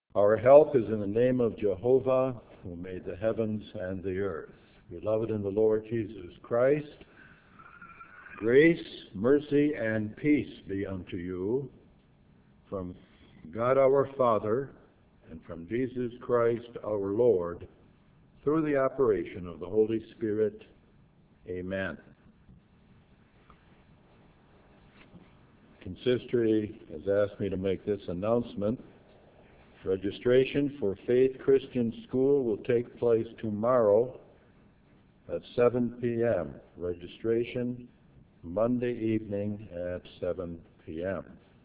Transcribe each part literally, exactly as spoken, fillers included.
Our help is in the name of Jehovah, who made the heavens and the earth. Beloved in the Lord Jesus Christ, grace, mercy, and peace be unto you from God our Father and from Jesus Christ our Lord, through the operation of the Holy Spirit. Amen. Consistory has asked me to make this announcement. Registration for Faith Christian School will take place tomorrow at seven p m Registration Monday evening at seven p m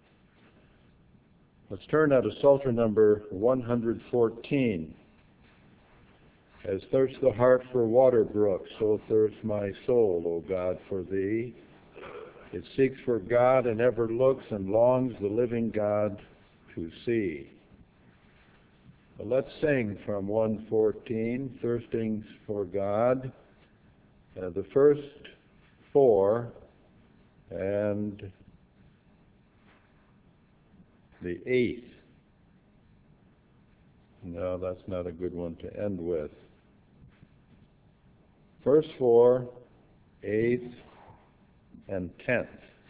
Let's turn now to Psalter number one hundred fourteen. As thirsts the heart for water brooks, so thirsts my soul, O God, for thee. It seeks for God and ever looks and longs the living God to see. But let's sing from one fourteen, Thirsting for God, uh, the first four and the eighth. No, that's not a good one to end with. First four, eighth, and tenth.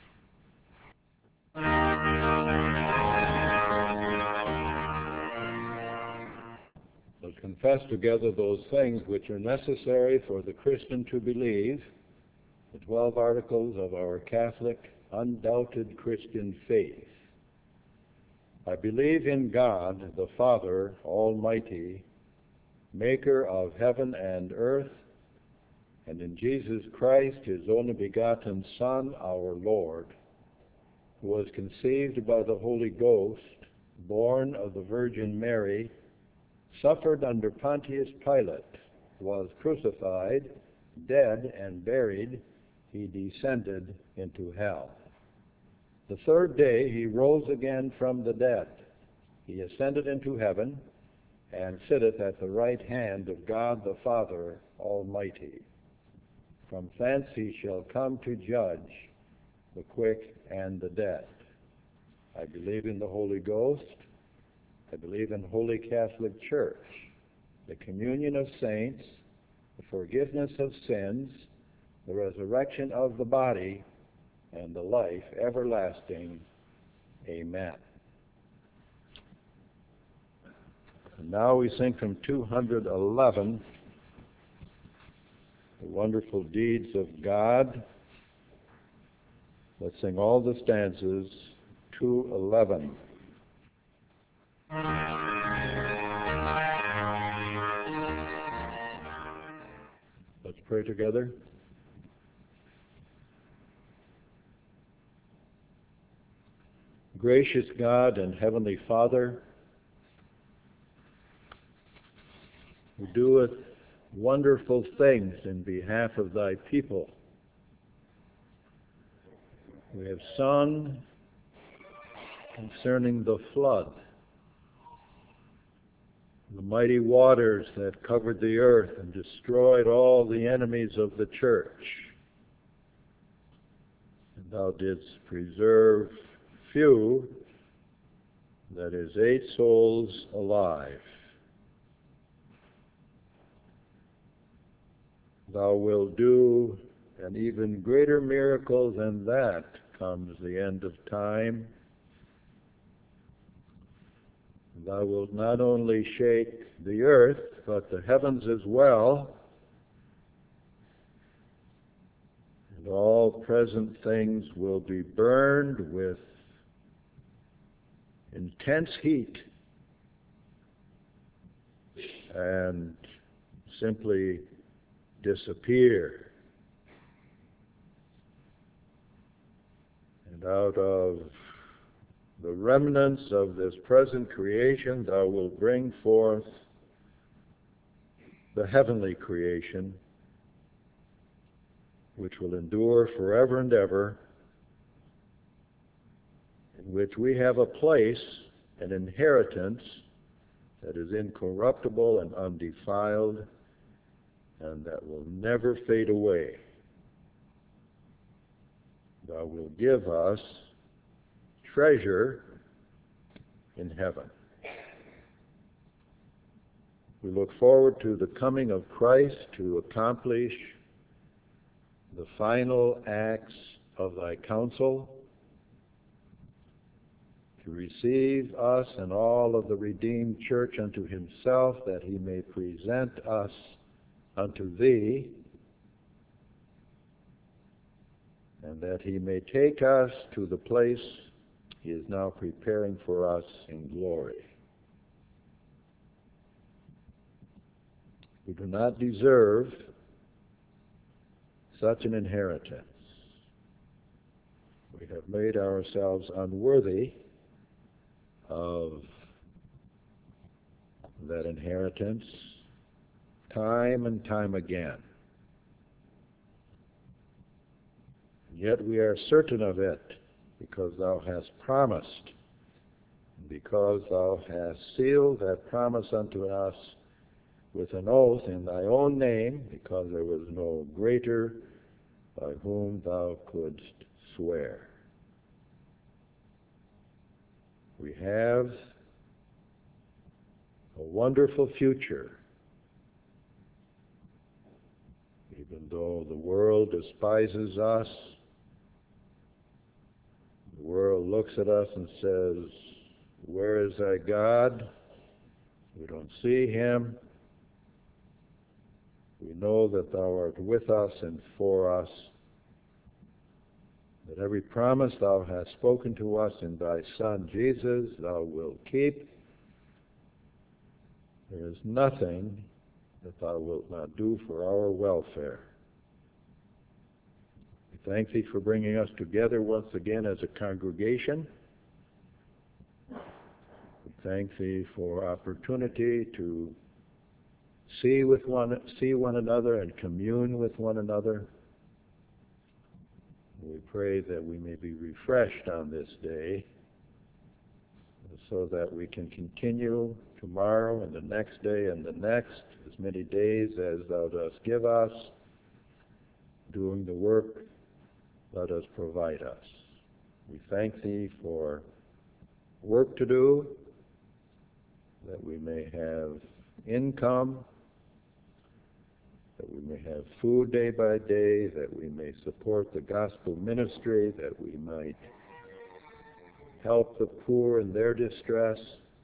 Let's confess together those things which are necessary for the Christian to believe, the twelve articles of our Catholic, undoubted Christian faith. I believe in God, the Father Almighty, maker of heaven and earth, and in Jesus Christ, his only begotten Son, our Lord, who was conceived by the Holy Ghost, born of the Virgin Mary, suffered under Pontius Pilate, was crucified, dead, and buried. He descended into hell. The third day he rose again from the dead. He ascended into heaven, and sitteth at the right hand of God the Father Almighty. From thence he shall come to judge the quick and the dead. I believe in the Holy Ghost. I believe in the Holy Catholic Church, the communion of saints, the forgiveness of sins, the resurrection of the body, and the life everlasting. Amen. And now we sing from two hundred eleven, the wonderful deeds of God. Let's sing all the stanzas, two eleven. Let's pray together. Gracious God and Heavenly Father, who doeth wonderful things in behalf of thy people, we have sung concerning the flood, the mighty waters that covered the earth and destroyed all the enemies of the church. And thou didst preserve few, that is, eight souls alive. Thou wilt do an even greater miracle than that comes the end of time. Thou wilt not only shake the earth, but the heavens as well, and all present things will be burned with intense heat and simply disappear. And out of the remnants of this present creation, thou wilt bring forth the heavenly creation, which will endure forever and ever, in which we have a place, an inheritance that is incorruptible and undefiled, and that will never fade away. Thou wilt give us treasure in heaven. We look forward to the coming of Christ to accomplish the final acts of thy counsel, to receive us and all of the redeemed church unto himself, that he may present us unto thee, and that he may take us to the place he is now preparing for us in glory. We do not deserve such an inheritance. We have made ourselves unworthy of that inheritance time and time again. Yet we are certain of it, because thou hast promised, because thou hast sealed that promise unto us with an oath in thy own name, because there was no greater by whom thou couldst swear. We have a wonderful future, even though the world despises us. The world looks at us and says, "Where is thy God?" We don't see him. We know that thou art with us and for us, that every promise thou hast spoken to us in thy Son Jesus thou wilt keep. There is nothing that thou wilt not do for our welfare. We thank thee for bringing us together once again as a congregation. We thank thee for opportunity to see with one, see one another and commune with one another. We pray that we may be refreshed on this day, so that we can continue tomorrow and the next day and the next, as many days as thou dost give us, doing the work thou dost provide us. We thank thee for work to do, that we may have income, that we may have food day by day, that we may support the gospel ministry, that we might help the poor in their distress.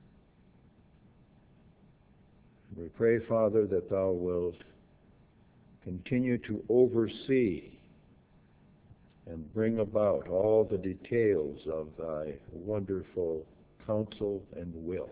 We pray, Father, that thou wilt continue to oversee and bring about all the details of thy wonderful counsel and will.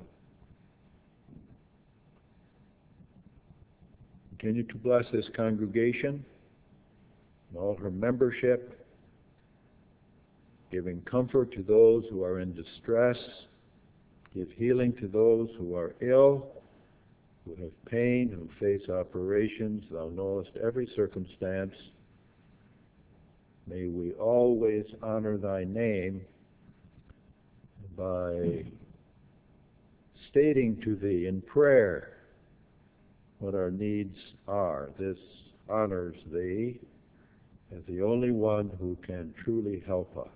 Continue to bless this congregation and all her membership, giving comfort to those who are in distress, give healing to those who are ill, who have pain, who face operations. Thou knowest every circumstance. May we always honor thy name by stating to thee in prayer what our needs are. This honors thee as the only one who can truly help us.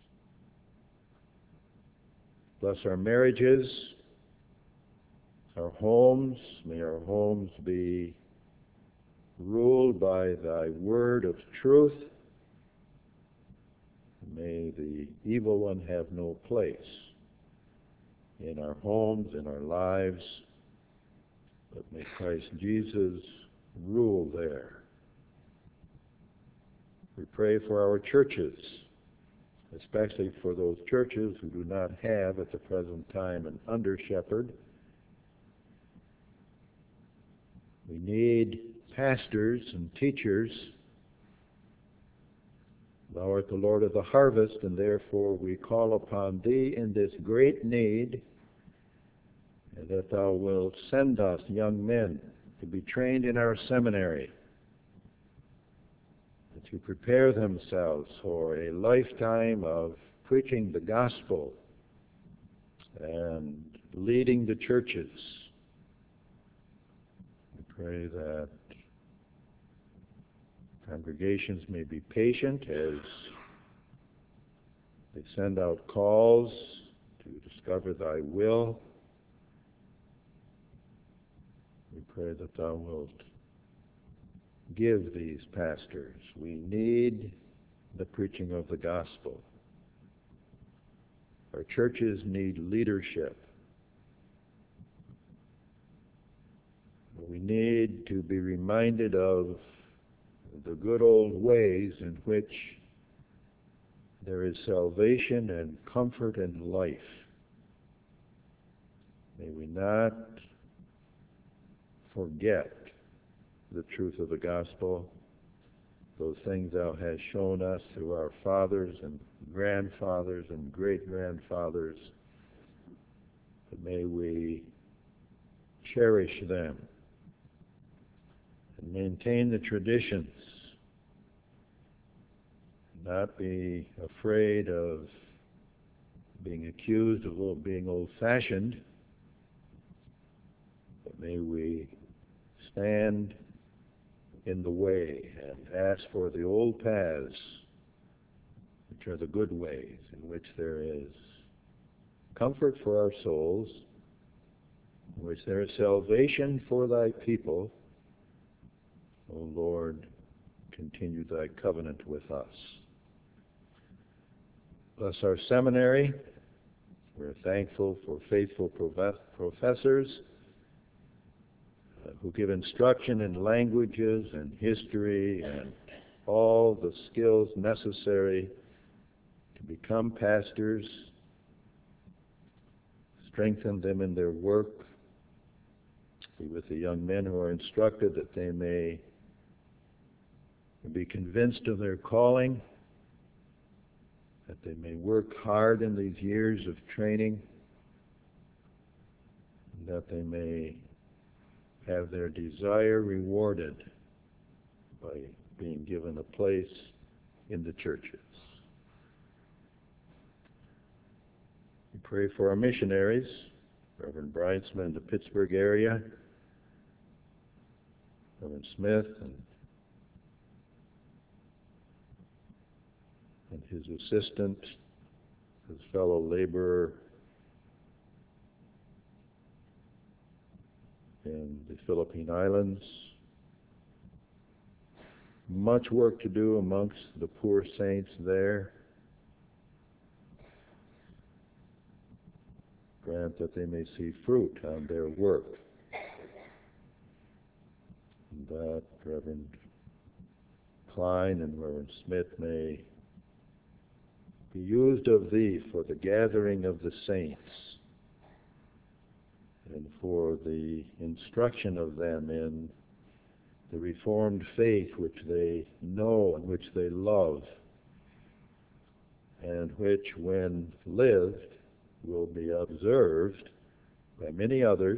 Bless our marriages, our homes. May our homes be ruled by thy word of truth. May the evil one have no place in our homes, in our lives, but may Christ Jesus rule there. We pray for our churches, especially for those churches who do not have at the present time an under-shepherd. We need pastors and teachers. Thou art the Lord of the harvest, and therefore we call upon thee in this great need, and that thou wilt send us young men to be trained in our seminary, to prepare themselves for a lifetime of preaching the gospel and leading the churches. We pray that congregations may be patient as they send out calls to discover thy will. We Pray that thou wilt give these pastors. We need the preaching of the gospel. Our churches need leadership. We need to be reminded of the good old ways in which there is salvation and comfort and life. May we not forget the truth of the gospel, those things thou hast shown us through our fathers and grandfathers and great-grandfathers. But may we cherish them and maintain the traditions, not be afraid of being accused of being old-fashioned, but may we stand in the way and ask for the old paths, which are the good ways, in which there is comfort for our souls, in which there is salvation for thy people. O Lord, continue thy covenant with us. Bless our seminary. We're thankful for faithful professors uh, who give instruction in languages and history and all the skills necessary to become pastors. Strengthen them in their work. Be with the young men who are instructed, that they may be convinced of their calling, that they may work hard in these years of training, and that they may have their desire rewarded by being given a place in the churches. We pray for our missionaries, Reverend Bridesman in the Pittsburgh area, Reverend Smith and and his assistant, his fellow laborer in the Philippine Islands. Much work to do amongst the poor saints there. Grant that they may see fruit on their work, and that Reverend Klein and Reverend Smith may be used of thee for the gathering of the saints and for the instruction of them in the Reformed faith which they know and which they love, and which, when lived, will be observed by many others,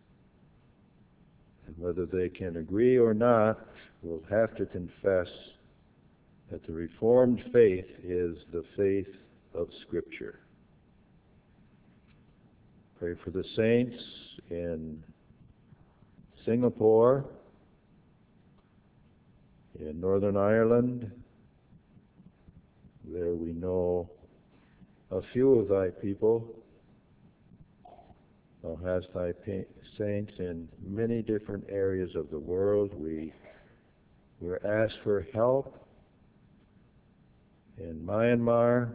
and whether they can agree or not, will have to confess that the Reformed faith is the faith of Scripture. Pray for the saints in Singapore, in Northern Ireland. There we know a few of thy people. Thou hast thy saints in many different areas of the world. We we're asked for help in Myanmar,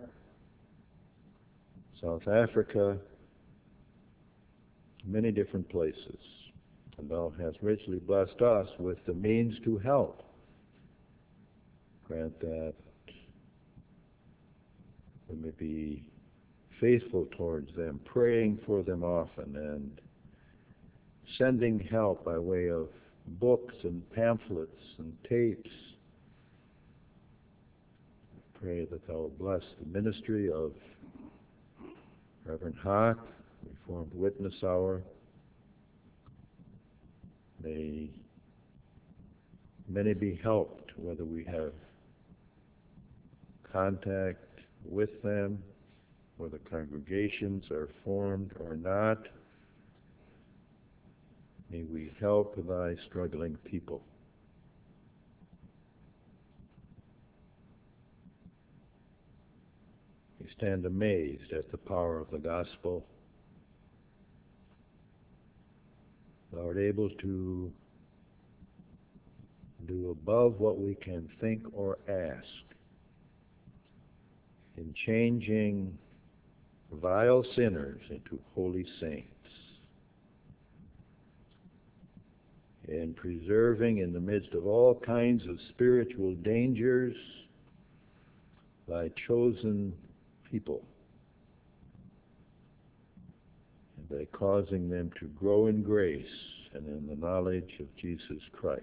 South Africa, many different places. And thou hast richly blessed us with the means to help. Grant that we may be faithful towards them, praying for them often, and sending help by way of books and pamphlets and tapes. Pray that thou will bless the ministry of Reverend Hart, Reformed Witness Hour. May many be helped, whether we have contact with them, whether congregations are formed or not. May we help thy struggling people. We stand amazed at the power of the gospel. Thou art able to do above what we can think or ask in changing vile sinners into holy saints, in preserving in the midst of all kinds of spiritual dangers thy chosen people, and by causing them to grow in grace and in the knowledge of Jesus Christ.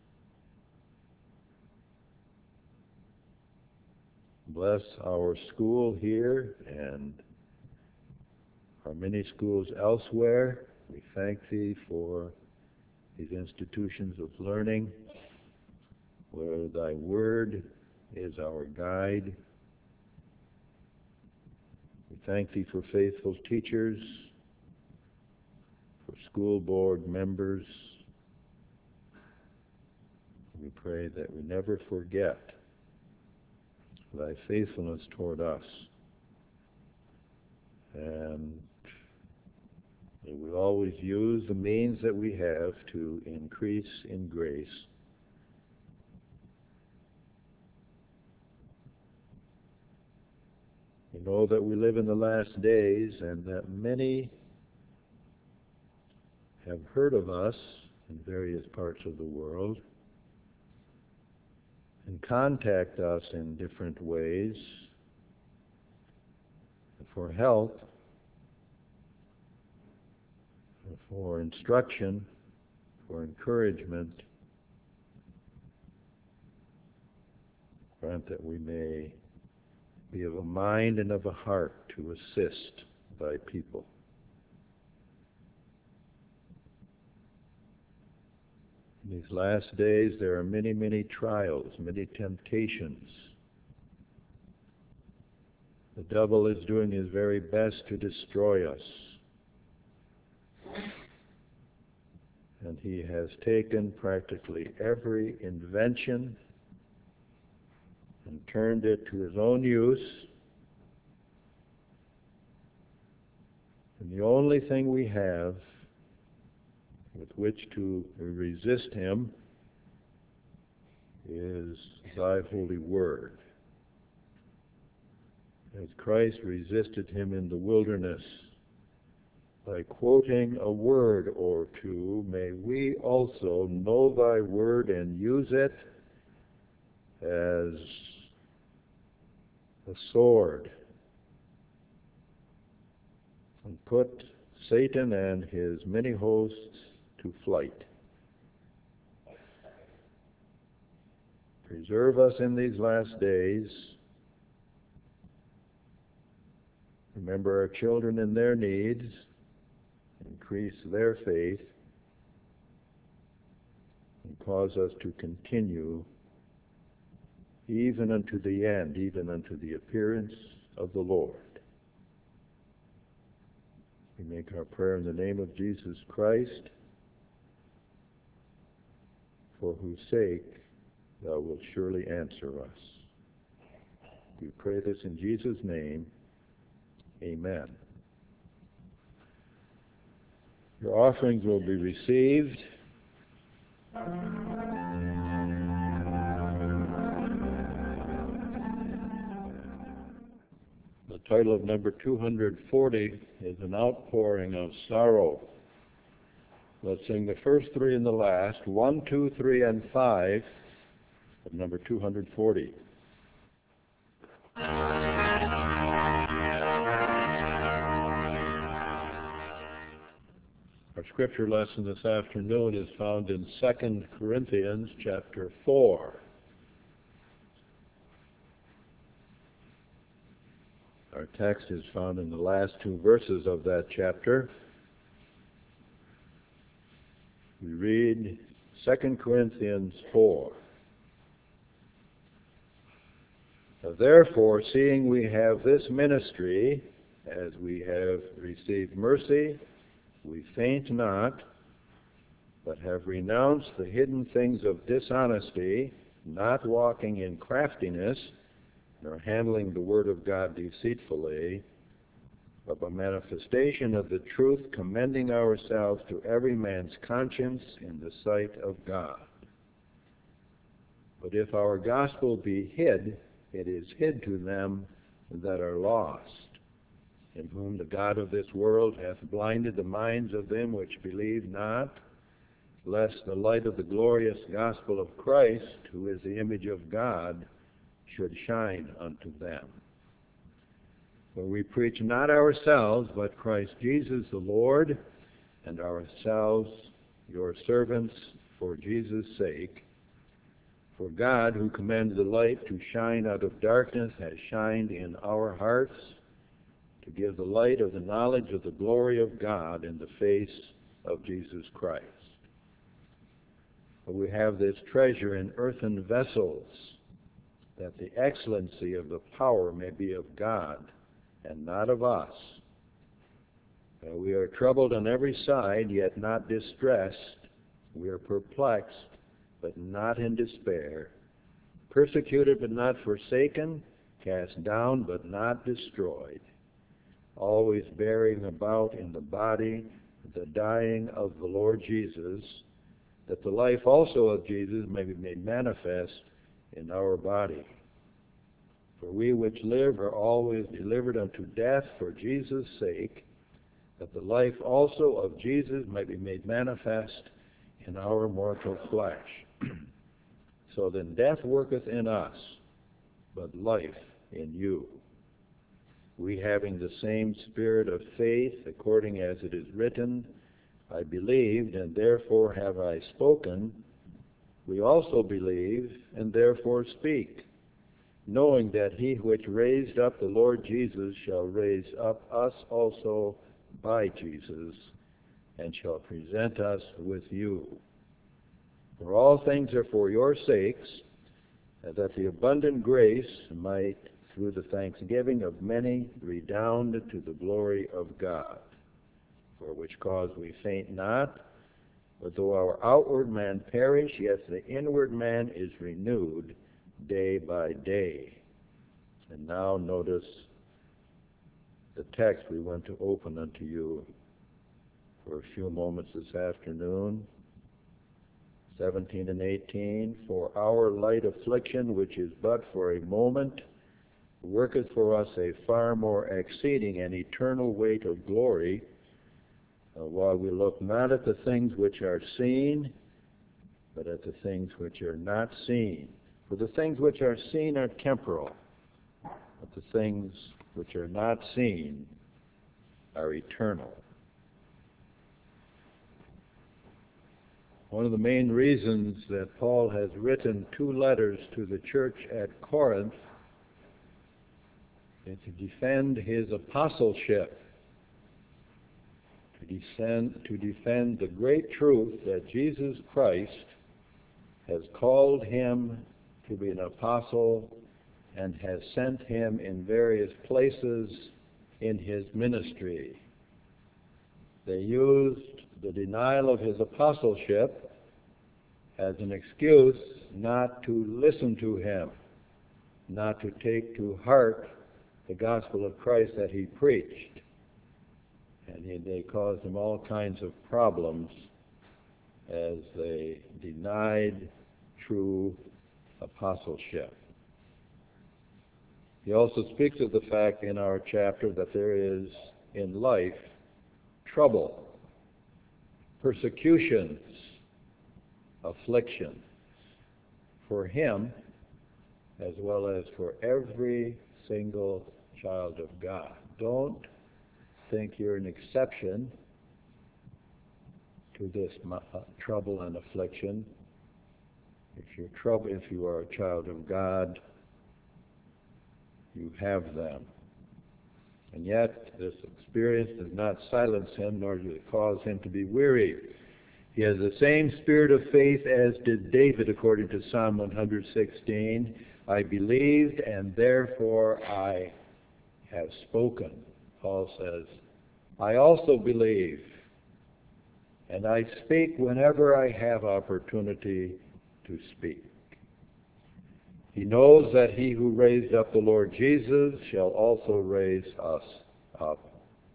Bless our school here and our many schools elsewhere. We thank Thee for these institutions of learning, where Thy Word is our guide. We thank Thee for faithful teachers, for school board members. We pray that we never forget Thy faithfulness toward us, and that we always use the means that we have to increase in grace. We know that we live in the last days and that many have heard of us in various parts of the world and contact us in different ways for help, for instruction, for encouragement. Grant that we may be of a mind and of a heart to assist Thy people. In these last days there are many, many trials, many temptations. The devil is doing his very best to destroy us. And he has taken practically every invention and turned it to his own use. And the only thing we have with which to resist him is Thy holy word. As Christ resisted him in the wilderness by quoting a word or two, may we also know Thy word and use it as a sword and put Satan and his many hosts to flight. Preserve us in these last days. Remember our children and their needs. Increase their faith and cause us to continue even unto the end, even unto the appearance of the Lord. We make our prayer in the name of Jesus Christ, for whose sake Thou wilt surely answer us. We pray this in Jesus' name. Amen. Your offerings will be received. The title of number two hundred forty is An Outpouring of Sorrow. Let's sing the first three and the last, one, two, three, and five of number two hundred forty. Our scripture lesson this afternoon is found in Second Corinthians chapter four. Our text is found in the last two verses of that chapter. We read Second Corinthians four. Therefore, seeing we have this ministry, as we have received mercy, we faint not, but have renounced the hidden things of dishonesty, not walking in craftiness, nor handling the word of God deceitfully, of a manifestation of the truth, commending ourselves to every man's conscience in the sight of God. But if our gospel be hid, it is hid to them that are lost, in whom the God of this world hath blinded the minds of them which believe not, lest the light of the glorious gospel of Christ, who is the image of God, should shine unto them. For we preach not ourselves, but Christ Jesus the Lord, and ourselves your servants for Jesus' sake. For God, who commanded the light to shine out of darkness, has shined in our hearts to give the light of the knowledge of the glory of God in the face of Jesus Christ. For we have this treasure in earthen vessels, that the excellency of the power may be of God, and not of us. Uh, we are troubled on every side, yet not distressed. We are perplexed, but not in despair. Persecuted, but not forsaken. Cast down, but not destroyed. Always bearing about in the body the dying of the Lord Jesus, that the life also of Jesus may be made manifest in our body. For we which live are always delivered unto death for Jesus' sake, that the life also of Jesus may be made manifest in our mortal flesh. So then death worketh in us, but life in you. We having the same spirit of faith, according as it is written, I believed, and therefore have I spoken. We also believe, and therefore speak, knowing that he which raised up the Lord Jesus shall raise up us also by Jesus, and shall present us with you. For all things are for your sakes, that the abundant grace might, through the thanksgiving of many, redound to the glory of God. For which cause we faint not, but though our outward man perish, yet the inward man is renewed day by day. And now notice the text we want to open unto you for a few moments this afternoon. seventeen and eighteen, for our light affliction, which is but for a moment, worketh for us a far more exceeding and eternal weight of glory, uh, while we look not at the things which are seen, but at the things which are not seen. For the things which are seen are temporal, but the things which are not seen are eternal. One of the main reasons that Paul has written two letters to the church at Corinth is to defend his apostleship, to defend, to defend the great truth that Jesus Christ has called him to be an apostle and has sent him in various places in his ministry. They used the denial of his apostleship as an excuse not to listen to him, not to take to heart the gospel of Christ that he preached. And he, they caused him all kinds of problems as they denied true apostleship. He also speaks of the fact in our chapter that there is in life trouble, persecutions, affliction for him as well as for every single child of God. Don't think you're an exception to this uh, trouble and affliction. If you're trouble, if you are a child of God, you have them. And yet, this experience does not silence him, nor does it cause him to be weary. He has the same spirit of faith as did David, according to Psalm one hundred sixteen. I believed, and therefore I have spoken. Paul says, I also believe, and I speak whenever I have opportunity to speak. He knows that he who raised up the Lord Jesus shall also raise us up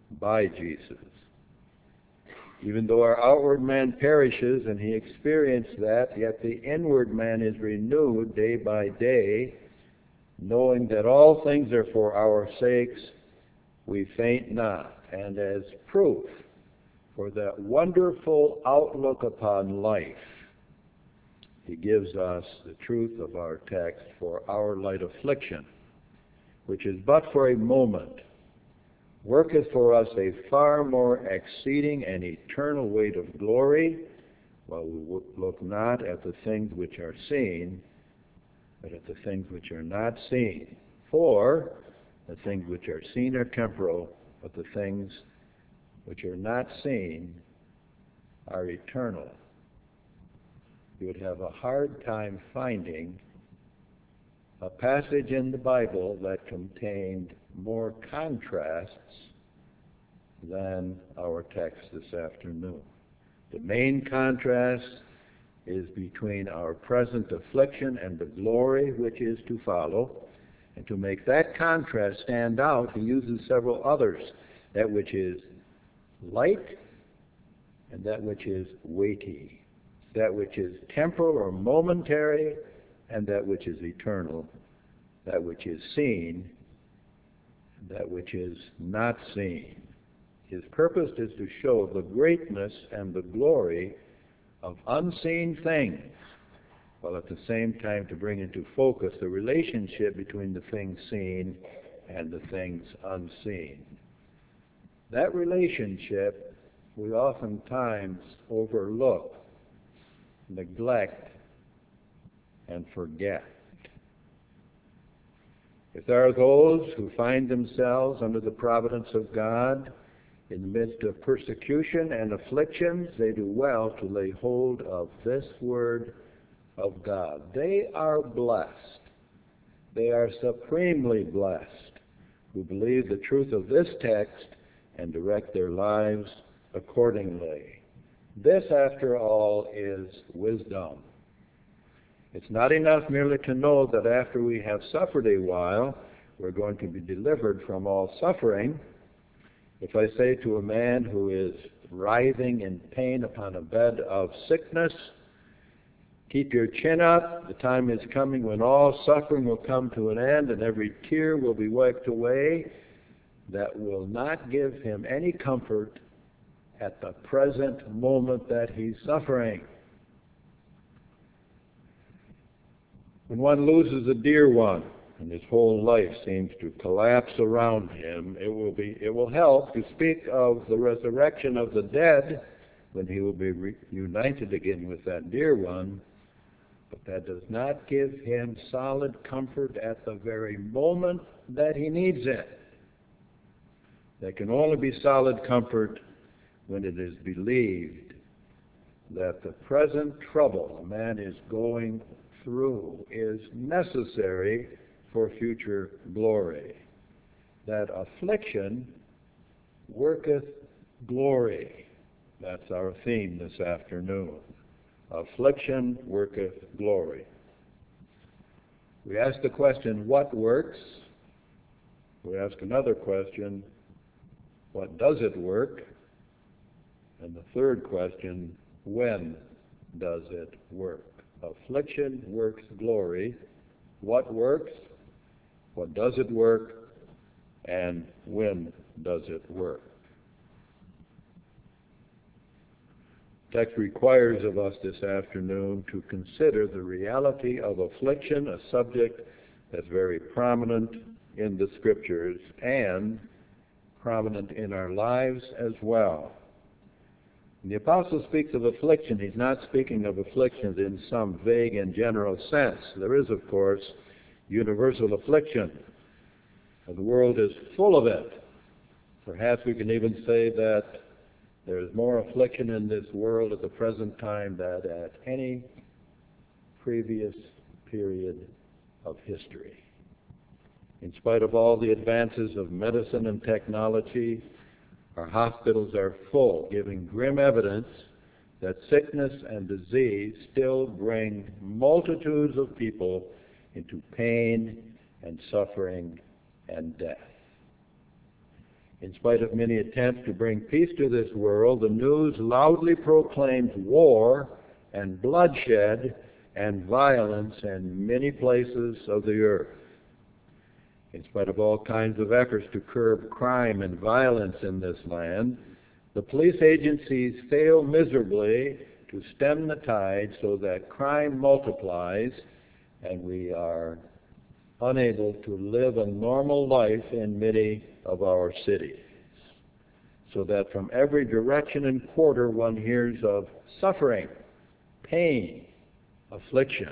by Jesus. Even though our outward man perishes, and he experienced that, yet the inward man is renewed day by day, knowing that all things are for our sakes, we faint not. And as proof for that wonderful outlook upon life, he gives us the truth of our text: for our light affliction, which is but for a moment, worketh for us a far more exceeding and eternal weight of glory, while we look not at the things which are seen, but at the things which are not seen. For the things which are seen are temporal, but the things which are not seen are eternal. You would have a hard time finding a passage in the Bible that contained more contrasts than our text this afternoon. The main contrast is between our present affliction and the glory which is to follow. And to make that contrast stand out, he uses several others: that which is light and that which is weighty, that which is temporal or momentary and that which is eternal, that which is seen and that which is not seen. His purpose is to show the greatness and the glory of unseen things, while at the same time to bring into focus the relationship between the things seen and the things unseen. That relationship we oftentimes overlook, neglect, and forget. If there are those who find themselves under the providence of God in the midst of persecution and afflictions, they do well to lay hold of this word of God. They are blessed. They are supremely blessed who believe the truth of this text and direct their lives accordingly. This, after all, is wisdom. It's not enough merely to know that after we have suffered a while, we're going to be delivered from all suffering. If I say to a man who is writhing in pain upon a bed of sickness, keep your chin up, the time is coming when all suffering will come to an end and every tear will be wiped away, that will not give him any comfort at the present moment that he's suffering. When one loses a dear one and his whole life seems to collapse around him, it will be it will help to speak of the resurrection of the dead when he will be reunited again with that dear one, but that does not give him solid comfort at the very moment that he needs it. There can only be solid comfort when it is believed that the present trouble a man is going through is necessary for future glory. That affliction worketh glory. That's our theme this afternoon. Affliction worketh glory. We ask the question, what works? We ask another question, what does it work? And the third question, when does it work? Affliction works glory. What works? What does it work? And when does it work? The text requires of us this afternoon to consider the reality of affliction, a subject that's very prominent in the Scriptures and prominent in our lives as well. When the apostle speaks of affliction, he's not speaking of afflictions in some vague and general sense. There is, of course, universal affliction. The world is full of it. Perhaps we can even say that there is more affliction in this world at the present time than at any previous period of history. In spite of all the advances of medicine and technology, our hospitals are full, giving grim evidence that sickness and disease still bring multitudes of people into pain and suffering and death. In spite of many attempts to bring peace to this world, the news loudly proclaims war and bloodshed and violence in many places of the earth. In spite of all kinds of efforts to curb crime and violence in this land, the police agencies fail miserably to stem the tide so that crime multiplies and we are unable to live a normal life in many of our cities. So that from every direction and quarter one hears of suffering, pain, affliction.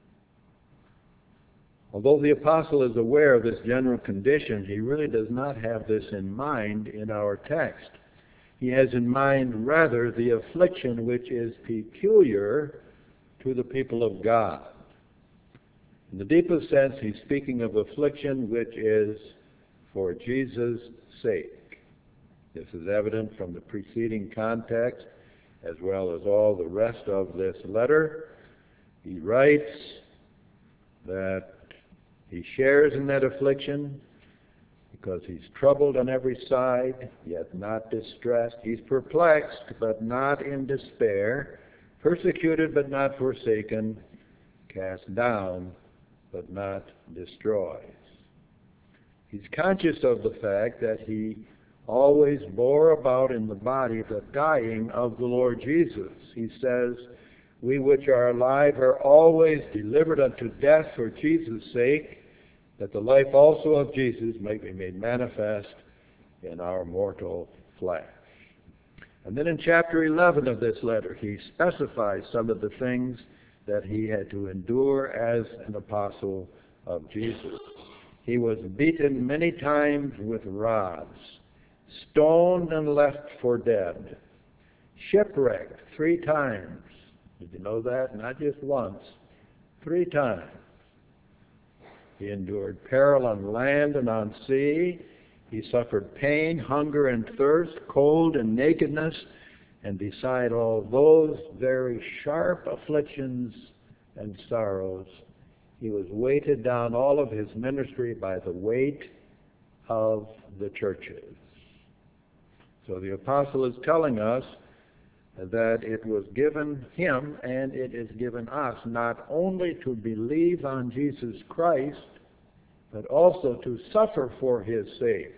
Although the apostle is aware of this general condition, he really does not have this in mind in our text. He has in mind rather the affliction which is peculiar to the people of God. In the deepest sense, he's speaking of affliction which is for Jesus' sake. This is evident from the preceding context as well as all the rest of this letter. He writes that he shares in that affliction because he's troubled on every side, yet not distressed. He's perplexed, but not in despair, persecuted, but not forsaken, cast down, but not destroyed. He's conscious of the fact that he always bore about in the body the dying of the Lord Jesus. He says, we which are alive are always delivered unto death for Jesus' sake, that the life also of Jesus may be made manifest in our mortal flesh. And then in chapter eleven of this letter, he specifies some of the things that he had to endure as an apostle of Jesus. He was beaten many times with rods, stoned and left for dead, shipwrecked three times. Did you know that? Not just once, three times. He endured peril on land and on sea. He suffered pain, hunger and thirst, cold and nakedness, and beside all those very sharp afflictions and sorrows, he was weighted down all of his ministry by the weight of the churches. So the apostle is telling us that it was given him and it is given us not only to believe on Jesus Christ, but also to suffer for his sake.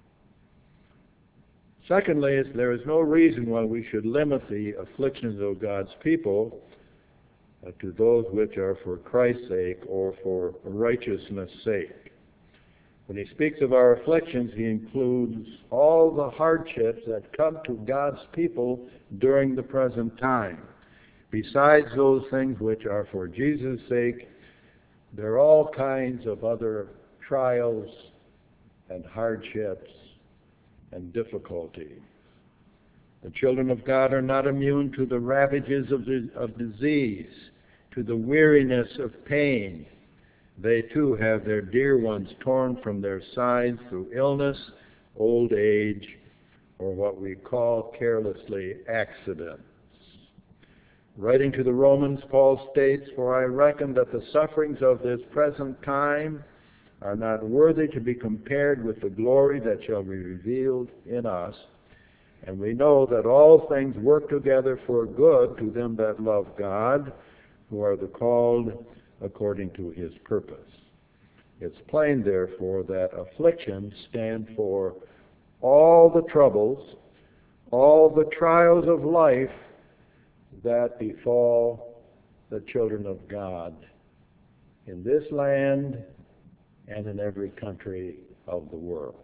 Secondly, there is no reason why we should limit the afflictions of God's people uh, to those which are for Christ's sake or for righteousness' sake. When he speaks of our afflictions, he includes all the hardships that come to God's people during the present time. Besides those things which are for Jesus' sake, there are all kinds of other trials and hardships and difficulties. The children of God are not immune to the ravages of, the, of disease, to the weariness of pain. They too have their dear ones torn from their sides through illness, old age, or what we call carelessly accidents. Writing to the Romans, Paul states, "For I reckon that the sufferings of this present time are not worthy to be compared with the glory that shall be revealed in us. And we know that all things work together for good to them that love God, who are the called according to his purpose." It's plain, therefore, that afflictions stand for all the troubles, all the trials of life that befall the children of God in this land and in every country of the world.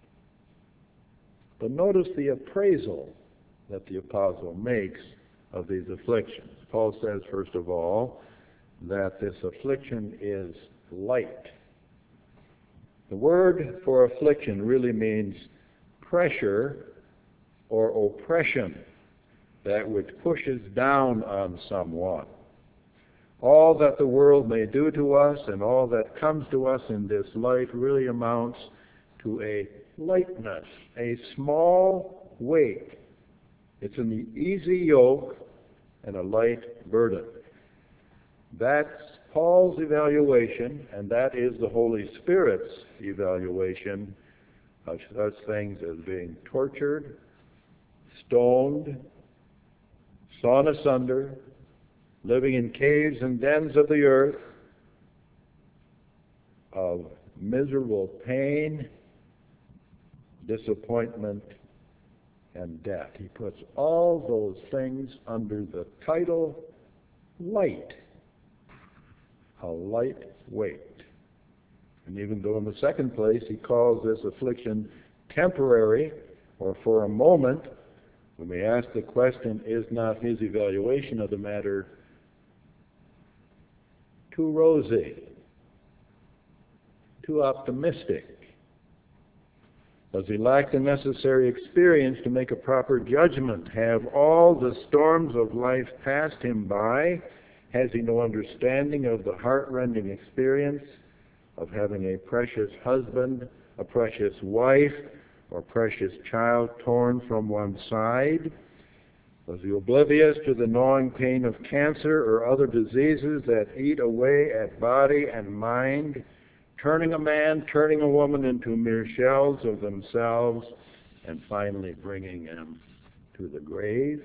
But notice the appraisal that the apostle makes of these afflictions. Paul says, first of all, that this affliction is light. The word for affliction really means pressure or oppression, that which pushes down on someone. All that the world may do to us and all that comes to us in this life really amounts to a lightness, a small weight. It's an easy yoke and a light burden. That's Paul's evaluation, and that is the Holy Spirit's evaluation of such things as being tortured, stoned, sawn asunder, living in caves and dens of the earth, of miserable pain, disappointment, and death. He puts all those things under the title light, a light weight. And even though in the second place he calls this affliction temporary or for a moment, when we ask the question, is not his evaluation of the matter too rosy, too optimistic? Does he lack the necessary experience to make a proper judgment? Have all the storms of life passed him by? Has he no understanding of the heart-rending experience of having a precious husband, a precious wife, or precious child torn from one side? Was he oblivious to the gnawing pain of cancer or other diseases that eat away at body and mind, turning a man, turning a woman into mere shells of themselves, and finally bringing them to the grave?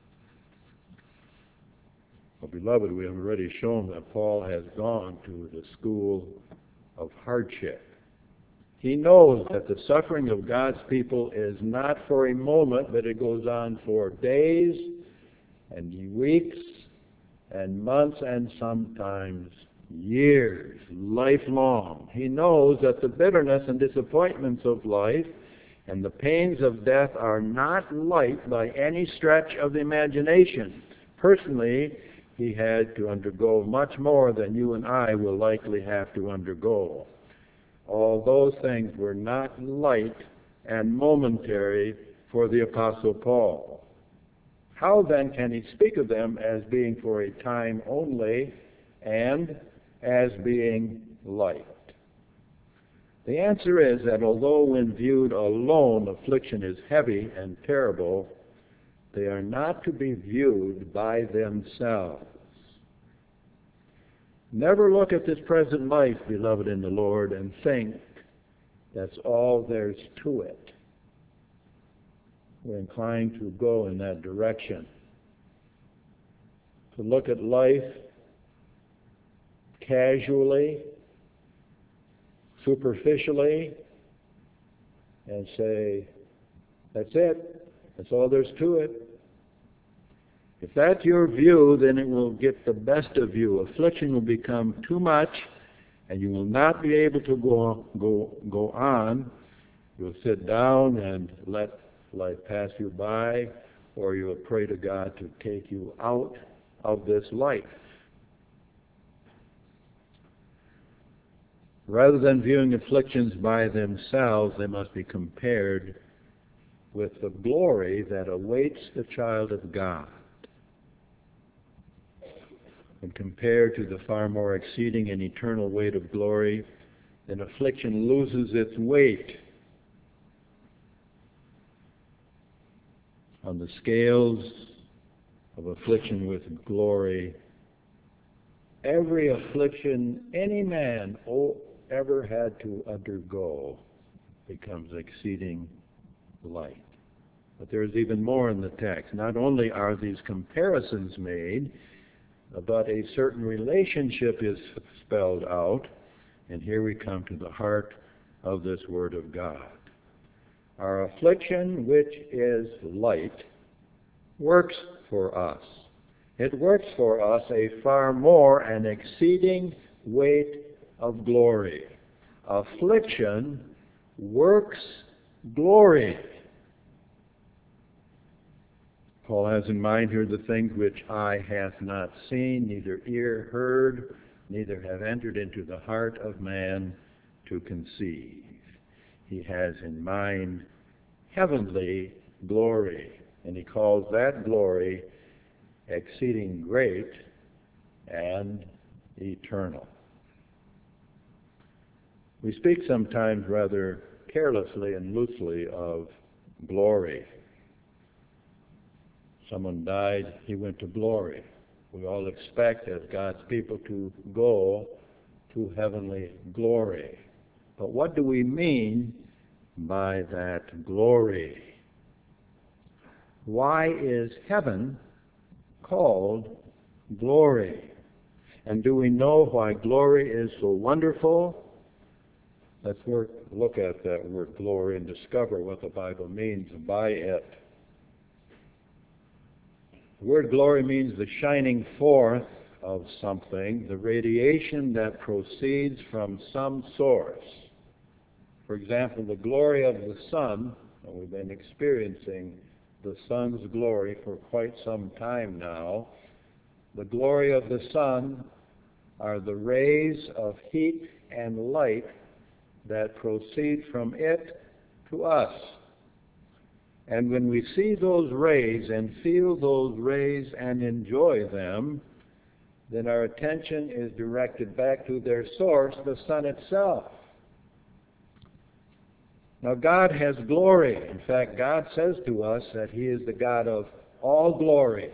Well, beloved, we have already shown that Paul has gone to the school of hardship. He knows that the suffering of God's people is not for a moment, but it goes on for days and weeks and months and sometimes years, lifelong. He knows that the bitterness and disappointments of life and the pains of death are not light by any stretch of the imagination. Personally, he had to undergo much more than you and I will likely have to undergo. All those things were not light and momentary for the Apostle Paul. How then can he speak of them as being for a time only and as being light? The answer is that although when viewed alone, affliction is heavy and terrible, they are not to be viewed by themselves. Never look at this present life, beloved in the Lord, and think that's all there's to it. We're inclined to go in that direction, to look at life casually, superficially, and say, that's it, that's all there's to it. If that's your view, then it will get the best of you. Affliction will become too much, and you will not be able to go, go, go on. You'll sit down and let life pass you by, or you'll pray to God to take you out of this life. Rather than viewing afflictions by themselves, they must be compared with the glory that awaits the child of God. And compared to the far more exceeding and eternal weight of glory, then affliction loses its weight. On the scales of affliction with glory, every affliction any man ever had to undergo becomes exceeding light. But there's even more in the text. Not only are these comparisons made, but a certain relationship is spelled out, and here we come to the heart of this Word of God. Our affliction, which is light, works for us. It works for us a far more and exceeding weight of glory. Affliction works glory. Paul has in mind here the things which eye hath not seen, neither ear heard, neither have entered into the heart of man to conceive. He has in mind heavenly glory, and he calls that glory exceeding great and eternal. We speak sometimes rather carelessly and loosely of glory. Someone died, he went to glory. We all expect as God's people to go to heavenly glory. But what do we mean by that glory. Why is heaven called glory? And do we know why glory is so wonderful? Let's work, look at that word glory and discover what the Bible means by it. The word glory means the shining forth of something, the radiation that proceeds from some source. For example, the glory of the sun, and we've been experiencing the sun's glory for quite some time now. The glory of the sun are the rays of heat and light that proceed from it to us. And when we see those rays and feel those rays and enjoy them, then our attention is directed back to their source, the sun itself. Now, God has glory. In fact, God says to us that He is the God of all glory.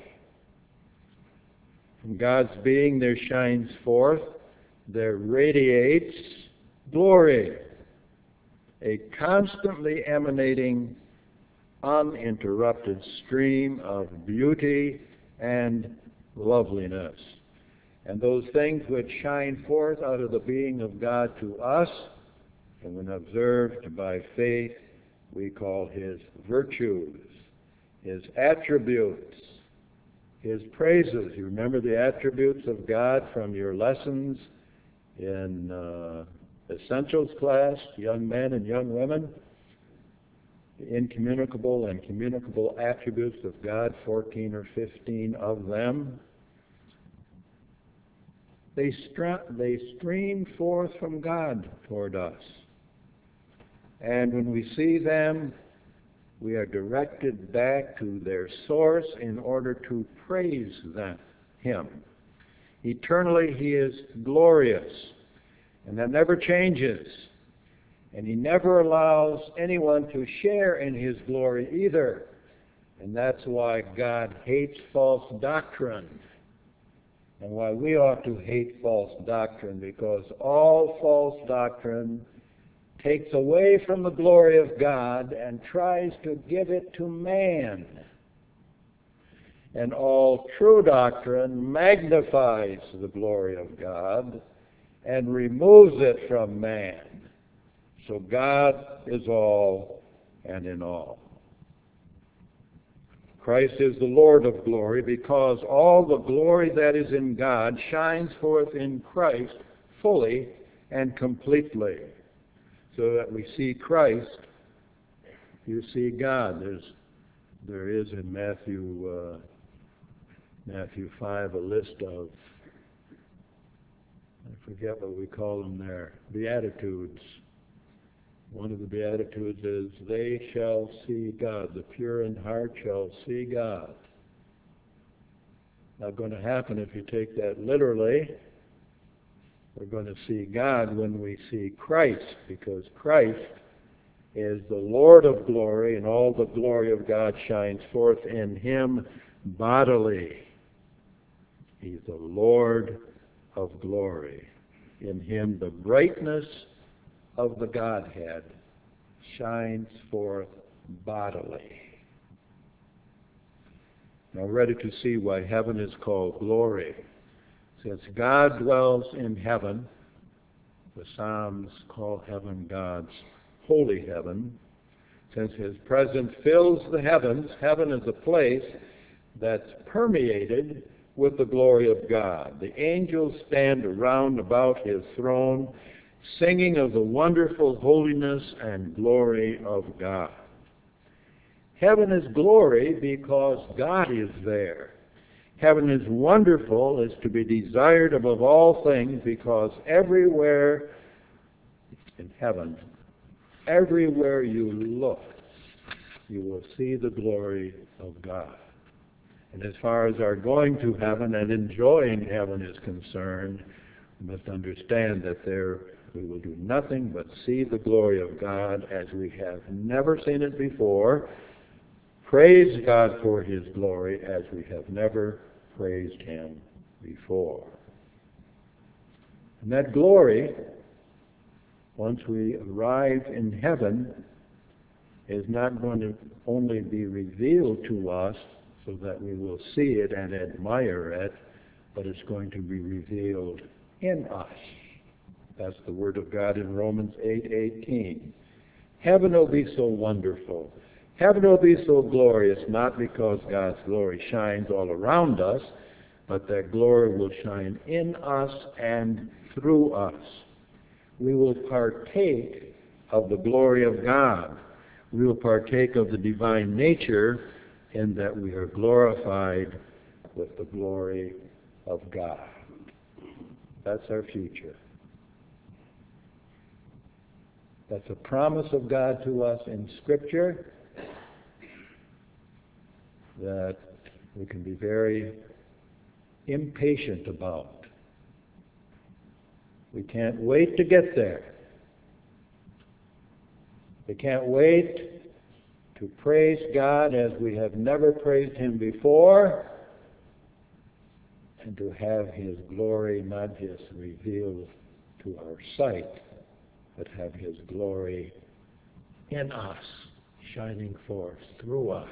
From God's being there shines forth, there radiates glory, a constantly emanating, uninterrupted stream of beauty and loveliness. And those things which shine forth out of the being of God to us, and when observed by faith, we call His virtues, His attributes, His praises. You remember the attributes of God from your lessons in uh, Essentials class, young men and young women? The incommunicable and communicable attributes of God, fourteen or fifteen of them. They, stra- they stream forth from God toward us. And when we see them, we are directed back to their source in order to praise them, Him. Eternally, He is glorious, and that never changes. And He never allows anyone to share in His glory either. And that's why God hates false doctrine, and why we ought to hate false doctrine, because all false doctrine takes away from the glory of God and tries to give it to man. And all true doctrine magnifies the glory of God and removes it from man. So God is all and in all. Christ is the Lord of glory, because all the glory that is in God shines forth in Christ fully and completely. So that we see Christ, you see God. There's, there is in Matthew, uh, Matthew five a list of, I forget what we call them there, Beatitudes. One of the Beatitudes is, they shall see God. The pure in heart shall see God. Not going to happen if you take that literally. We're going to see God when we see Christ, because Christ is the Lord of glory, and all the glory of God shines forth in Him bodily. He's the Lord of glory. In Him the brightness of the Godhead shines forth bodily. Now, ready to see why heaven is called glory. Since God dwells in heaven, the Psalms call heaven God's holy heaven. Since His presence fills the heavens, heaven is a place that's permeated with the glory of God. The angels stand around about His throne, singing of the wonderful holiness and glory of God. Heaven is glory because God is there. Heaven is wonderful, is to be desired above all things, because everywhere in heaven, everywhere you look, you will see the glory of God. And as far as our going to heaven and enjoying heaven is concerned, we must understand that there we will do nothing but see the glory of God as we have never seen it before, praise God for His glory as we have never praised Him before. And that glory, once we arrive in heaven, is not going to only be revealed to us so that we will see it and admire it, but it's going to be revealed in us. That's the Word of God in Romans eight eighteen. Heaven will be so wonderful. Heaven will be so glorious, not because God's glory shines all around us, but that glory will shine in us and through us. We will partake of the glory of God. We will partake of the divine nature in that we are glorified with the glory of God. That's our future. That's a promise of God to us in Scripture that we can be very impatient about. We can't wait to get there. We can't wait to praise God as we have never praised Him before, and to have His glory not just revealed to our sight, but have His glory in us, shining forth through us.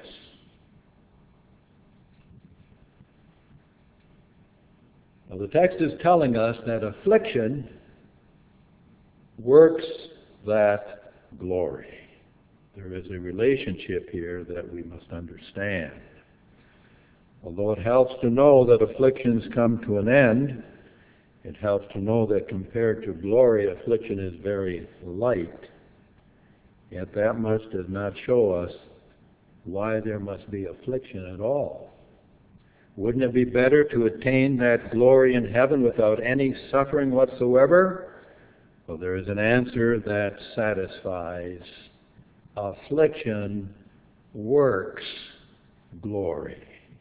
Now, the text is telling us that affliction works that glory. There is a relationship here that we must understand. Although it helps to know that afflictions come to an end, it helps to know that compared to glory, affliction is very light. Yet that much does not show us why there must be affliction at all. Wouldn't it be better to attain that glory in heaven without any suffering whatsoever? Well, there is an answer that satisfies. Affliction works glory.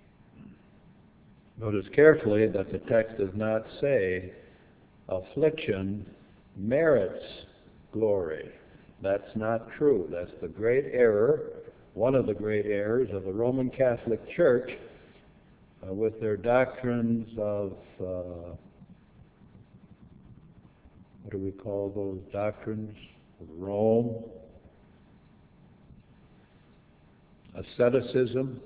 Notice carefully that the text does not say affliction merits glory. That's not true. That's the great error, one of the great errors of the Roman Catholic Church uh, with their doctrines of, uh, what do we call those doctrines? Rome, asceticism,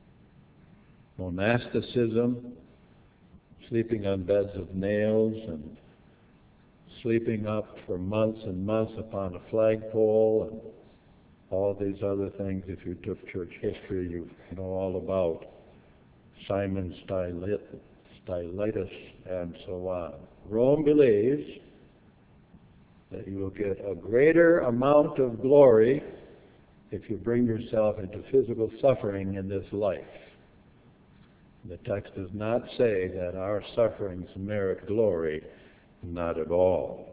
monasticism, sleeping on beds of nails and sleeping up for months and months upon a flagpole and all these other things. If you took church history, you know all about Simon Stylites and so on. Rome believes that you will get a greater amount of glory if you bring yourself into physical suffering in this life. The text does not say that our sufferings merit glory, not at all.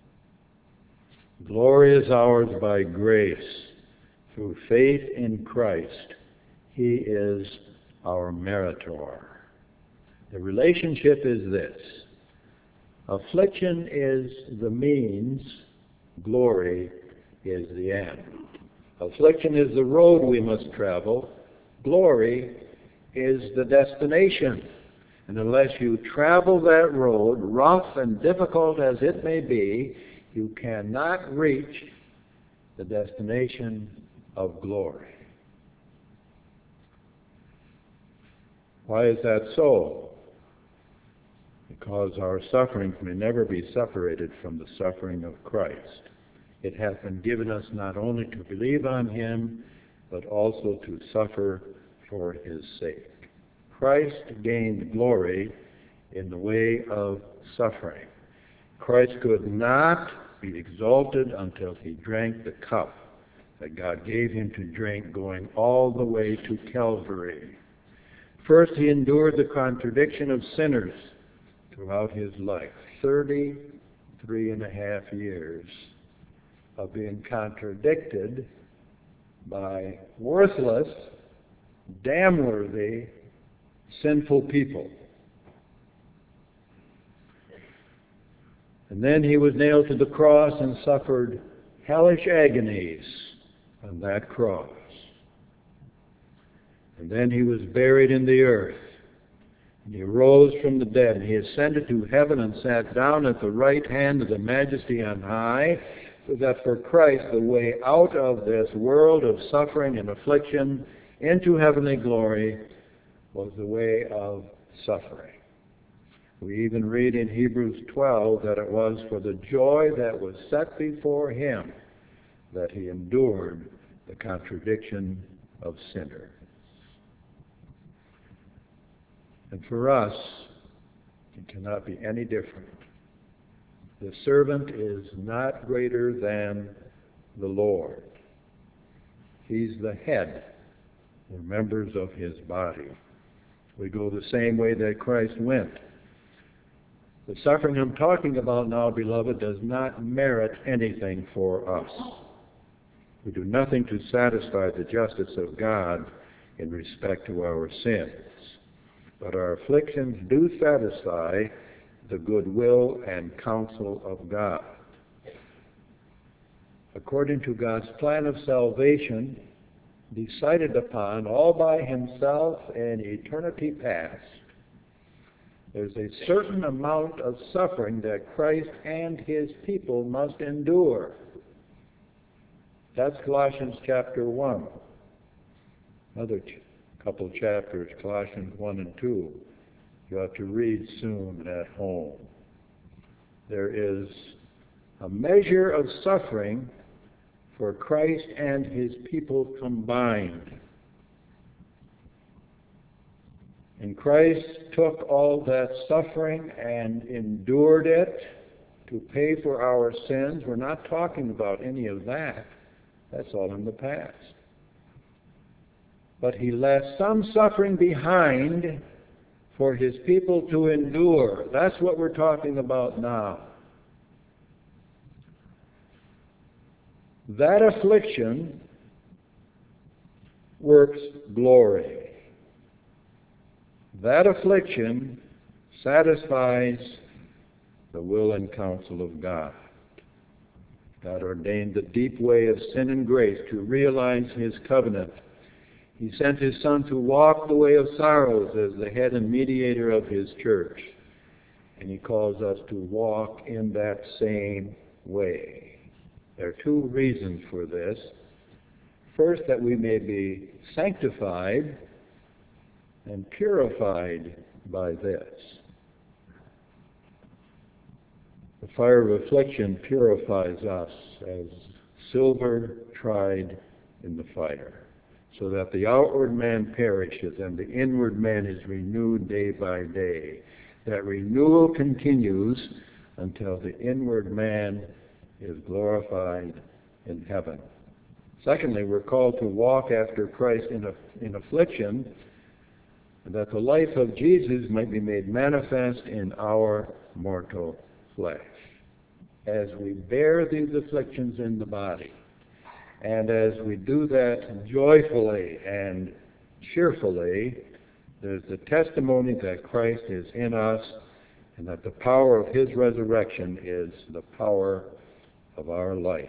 Glory is ours by grace, through faith in Christ. He is our meritor. The relationship is this. Affliction is the means, glory is the end. Affliction is the road we must travel. Glory is the destination. And unless you travel that road, rough and difficult as it may be, you cannot reach the destination of glory. Why is that so? Because our sufferings may never be separated from the suffering of Christ. It hath been given us not only to believe on Him, but also to suffer for His sake. Christ gained glory in the way of suffering. Christ could not be exalted until He drank the cup that God gave Him to drink, going all the way to Calvary. First, He endured the contradiction of sinners throughout His life. Thirty-three and a half years of being contradicted by worthless, damn-worthy, sinful people. And then He was nailed to the cross and suffered hellish agonies on that cross. And then He was buried in the earth. And He rose from the dead. And He ascended to heaven and sat down at the right hand of the Majesty on high. that for Christ the way out of this world of suffering and affliction into heavenly glory was the way of suffering. We even read in Hebrews twelve that it was for the joy that was set before him that he endured the contradiction of sinners. And for us, it cannot be any different. The servant is not greater than the Lord. He's the head. We're members of his body. We go the same way that Christ went. The suffering I'm talking about now, beloved, does not merit anything for us. We do nothing to satisfy the justice of God in respect to our sins. But our afflictions do satisfy the goodwill and counsel of God. According to God's plan of salvation, decided upon all by himself in eternity past, there's a certain amount of suffering that Christ and his people must endure. That's Colossians chapter one. Another ch- couple chapters, Colossians one and two. You have to read soon at home. There is a measure of suffering for Christ and his people combined. And Christ took all that suffering and endured it to pay for our sins. We're not talking about any of that. That's all in the past. But he left some suffering behind for his people to endure. That's what we're talking about now. That affliction works glory. That affliction satisfies the will and counsel of God. God ordained the deep way of sin and grace to realize his covenant. He sent his Son to walk the way of sorrows as the head and mediator of his church. And he calls us to walk in that same way. There are two reasons for this. First, that we may be sanctified and purified by this. The fire of affliction purifies us as silver tried in the fire, so that the outward man perishes and the inward man is renewed day by day. That renewal continues until the inward man is glorified in heaven. Secondly, we're called to walk after Christ in, a, in affliction, that the life of Jesus might be made manifest in our mortal flesh. As we bear these afflictions in the body, and as we do that joyfully and cheerfully, there's the testimony that Christ is in us and that the power of his resurrection is the power of our life.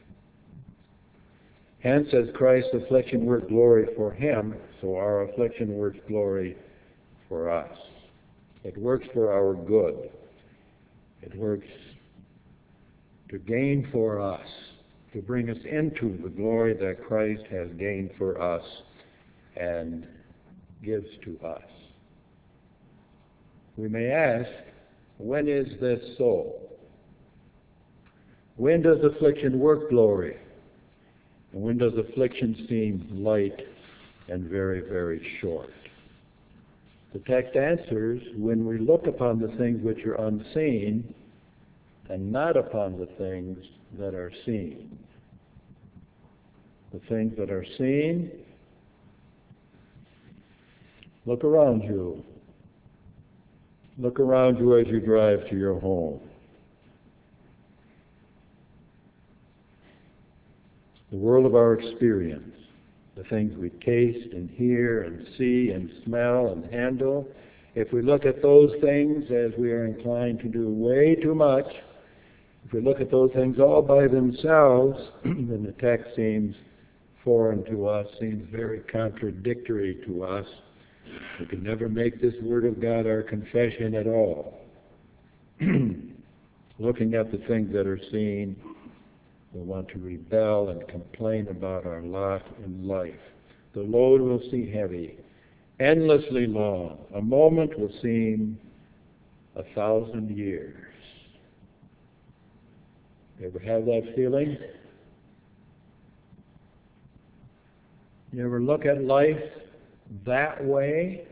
Hence, as Christ's affliction worked glory for him, so our affliction works glory for us. It works for our good. It works to gain for us, to bring us into the glory that Christ has gained for us and gives to us. We may ask, when is this so? When does affliction work glory? And when does affliction seem light and very, very short? The text answers, when we look upon the things which are unseen and not upon the things that are seen. The things that are seen, look around you. Look around you as you drive to your home. The world of our experience, the things we taste and hear and see and smell and handle, if we look at those things as we are inclined to do way too much, if we look at those things all by themselves, then the text seems foreign to us, seems very contradictory to us. We can never make this Word of God our confession at all. Looking at the things that are seen We want to rebel and complain about our lot in life. The load will seem heavy, endlessly long. A moment will seem a thousand years. You ever have that feeling? You ever look at life that way?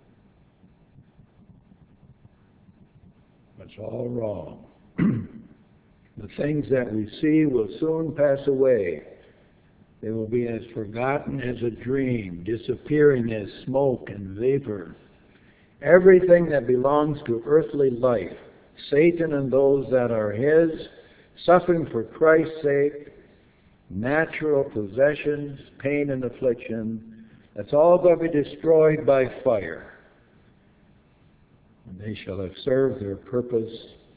That's all wrong. The things that we see will soon pass away. They will be as forgotten as a dream, disappearing as smoke and vapor. Everything that belongs to earthly life, Satan and those that are his, suffering for Christ's sake, natural possessions, pain and affliction, that's all going to be destroyed by fire. And they shall have served their purpose.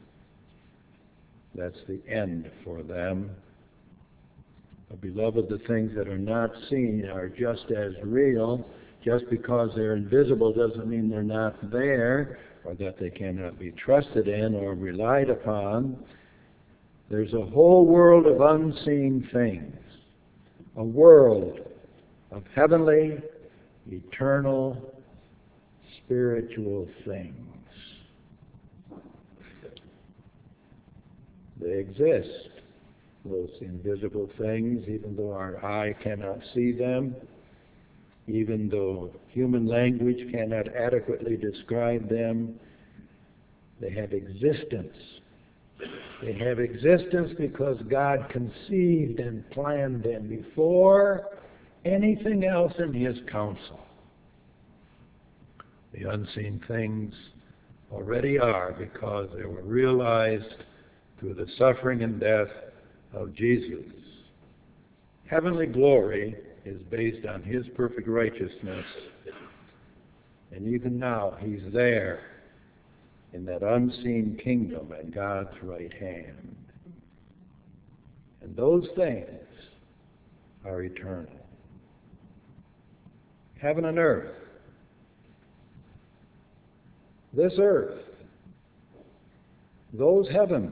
That's the end for them. But beloved, the things that are not seen are just as real. Just because they're invisible doesn't mean they're not there, or that they cannot be trusted in or relied upon. There's a whole world of unseen things, a world of heavenly, eternal, spiritual things. They exist, those invisible things, even though our eye cannot see them, even though human language cannot adequately describe them. They have existence. They have existence because God conceived and planned them before anything else in His counsel. The unseen things already are because they were realized through the suffering and death of Jesus. Heavenly glory is based on His perfect righteousness. And even now, He's there in that unseen kingdom at God's right hand. And those things are eternal. Heaven and earth. This earth, those heavens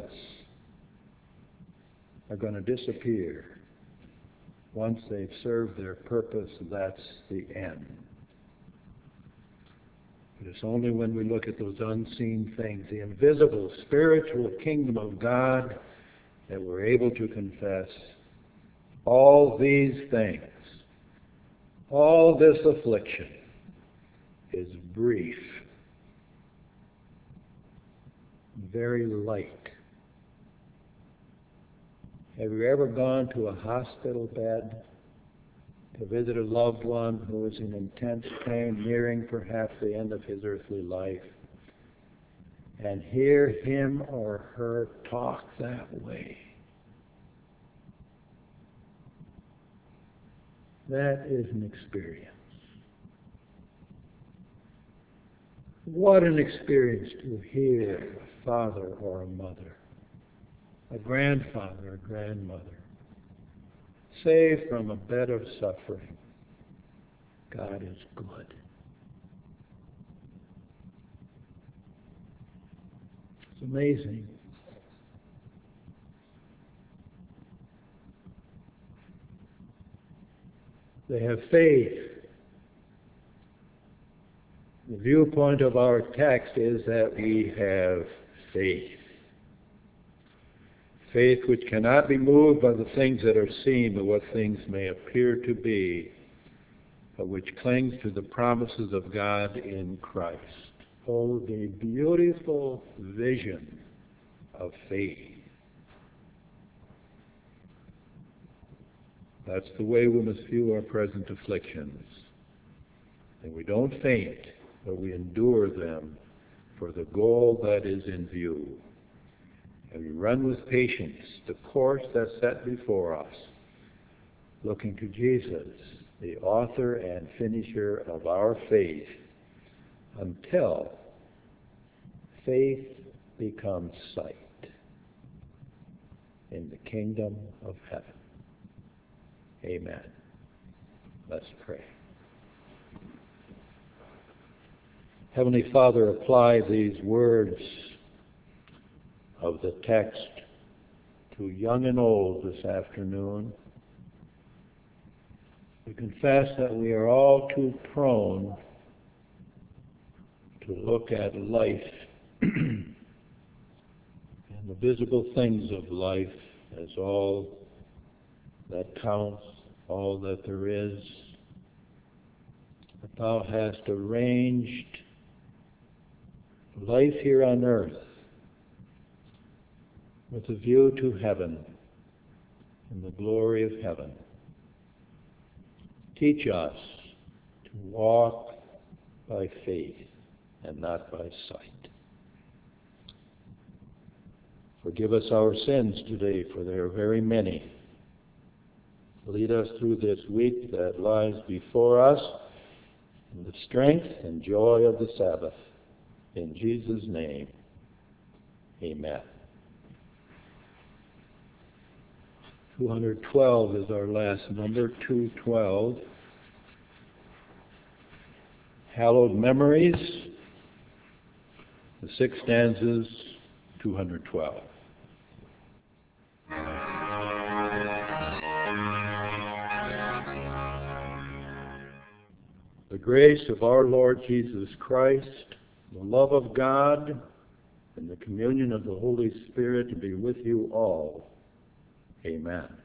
are going to disappear. Once they've served their purpose, that's the end. But it's only when we look at those unseen things, the invisible spiritual kingdom of God, that we're able to confess all these things, all this affliction is brief, very light. Have you ever gone to a hospital bed to visit a loved one who is in intense pain, nearing perhaps the end of his earthly life, and hear him or her talk that way? That is an experience. What an experience to hear a father or a mother, a grandfather or grandmother, say from a bed of suffering, God is good. It's amazing. They have faith. The viewpoint of our text is that we have faith. Faith which cannot be moved by the things that are seen, but what things may appear to be, but which clings to the promises of God in Christ. Oh, the beautiful vision of faith. That's the way we must view our present afflictions. And we don't faint, but we endure them for the goal that is in view. And we run with patience the course that's set before us, looking to Jesus, the author and finisher of our faith, until faith becomes sight in the kingdom of heaven. Amen. Let's pray. Heavenly Father, apply these words of the text to young and old this afternoon. We confess that we are all too prone to look at life and the visible things of life as all that counts, all that there is. But thou hast arranged life here on earth with a view to heaven and the glory of heaven. Teach us to walk by faith and not by sight. Forgive us our sins today, for they are very many. Lead us through this week that lies before us in the strength and joy of the Sabbath. In Jesus' name, amen. two hundred twelve is our last number, two twelve. Hallowed Memories, the six stanzas, two hundred twelve. The grace of our Lord Jesus Christ, the love of God, and the communion of the Holy Spirit be with you all. Amen.